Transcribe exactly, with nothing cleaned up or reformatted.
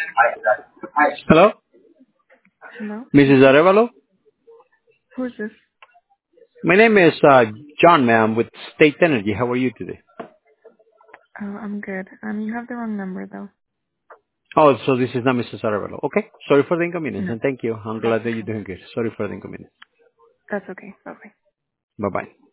Hello, Hello? missus Arevalo. Who's this? My name is uh, John, ma'am, with State Energy. How are you today? Oh, I'm good. Um, you have the wrong number though. Oh, so this is not missus Arevalo. Okay. Sorry for the inconvenience, No, and thank you. I'm that's glad that you're okay. doing good. Sorry for the inconvenience. That's okay. Bye bye. Bye-bye.